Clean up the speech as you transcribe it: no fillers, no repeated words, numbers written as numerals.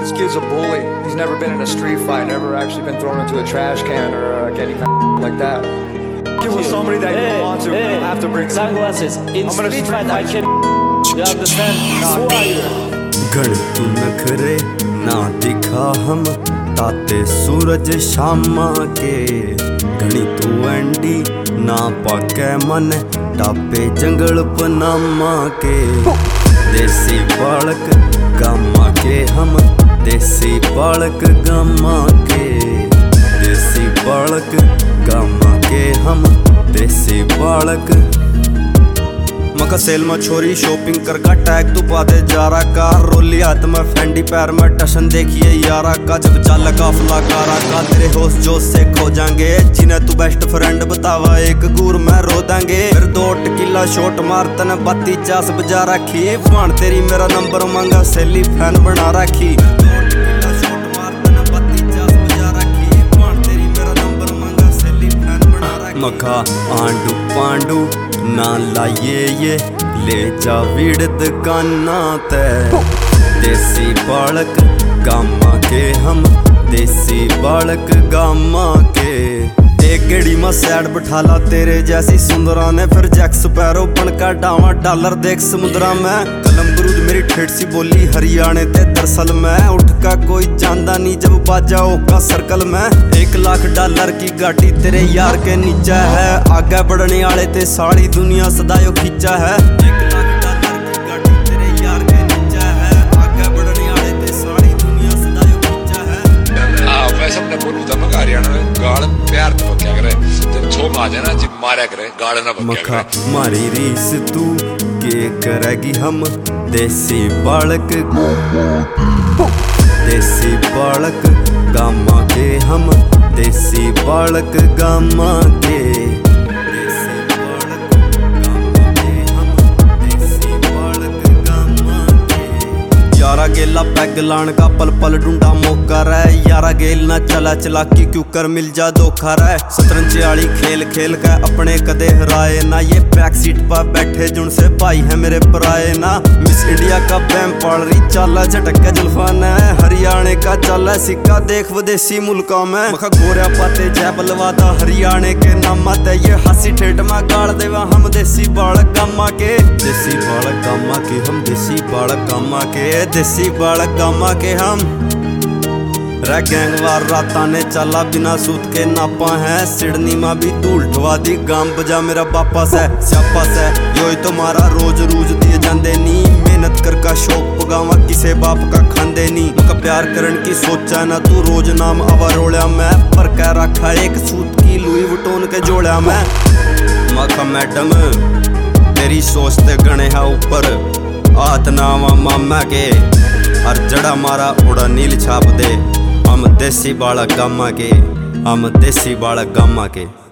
This kid's a bully. He's never been in a street fight, never actually been thrown into a trash can or any kind of like that. Kid was somebody that you want to, you have to bring sunglasses. In street fight I can you understand? Who are you? गण तू नखरे ना दिखा हम ताते सूरज शामा के घणी तू एंडी ना पाके मन टापे जंगल पनामा के देसी बालक गामा के हम देसी बालक गामा के देसी बालक गामा के हम देसी बालक मका सेल में छोरी शॉपिंग कर का टैग तू पाते जा रहा का रोली हाथ में फेंडी पैर में टशन देखिए यारा का जब चाल काफला कारा का तेरे होश जोश से खो जाएंगे जिन्हें तू बेस्ट फ्रेंड बतावा एक गुर में रो देंगे फिर 2 टिकिला शॉट मार तने बाती चास बजा रखी फान तेरी मेरा नंबर मांगा सेली फैन बना रखी मखा आंडू पांडू ना लाइए ये ले जा विड़द काना ते देसी बालक गामा के हम देसी बालक गामा के एक गेड़ी में सैड बिठाला तेरे जैसी सुंदरा ने फिर जैक स्पैरो बन का डावा डॉलर देख समुद्रा में कलम बरूद मेरी ठेठ सी बोली हरियाणे ते दरअसल में उठ का कोई जानदा नहीं जब बाजाओ का सर्कल में $1 लाख की गाड़ी तेरे यार के नीचा है आगे बढ़ने वाले ते सारी दुनिया सदायो खींचा है $1 लाख की गाड़ी तेरे यार के नीचा है आगे बढ़ने वाले ते सारी दुनिया सदायो खींचा है वैसे अपने बोलू था मगर हरियाणा में गाड़ प्यार तो क्या करे जब छोम आ जाए ना जब मारा करे गाड़ ना मखा मारी रीस तू के करेगी हम देसी बालक देसी बालक गामा के हम देसी बालक गामा के देसी बालक गामा के हम देसी बालक गामा के यारा गेला पैग लान का पल पल ढूंढा मौका रहे यारा गेल ना चला चलाकी क्यों कर मिल जा धोखा रहे शतरंज वाली खेल खेल के अपने कदे हराए ना ये बैक सीट पर बैठे जुन से भाई है मेरे पराए ना मिस इंडिया का बैम पाल रही चाला झटक के जुल्फान है हरियाणे का चाला सिक्का देख विदेशी मुल्कों में मखा गोरिया पाते जय बलवादा हरियाणे के नामा ते ये हंसी ठेठ में गाड़ देवा हम देसी बालक गामा के देसी बालक गामा के हम देसी बालक गामा के देसी बालक गामा के हम रे गैंगवार राता ने चला बिना सूत के नापा है सिडनी में भी धूल ठवा दी गाम बजा मेरा बापा से स्यापा से यो ही तुम्हारा रोज रूज दिए जांदे नी मेहनत कर का शौक पगावा किसे बाप का खांदे नी मका प्यार करन की सोचा ना तू रोज नाम अवारोड़ा मैं पर कह रखा एक सूत की लुई वुटोन के जोड़ा मैं मका मैडम तेरी सोच ते गणे है ऊपर हाथ नावा मामा के हर जड़ा मारा उड़ा नील छाप दे हम देसी बालक गामा के हम देसी बालक गामा के।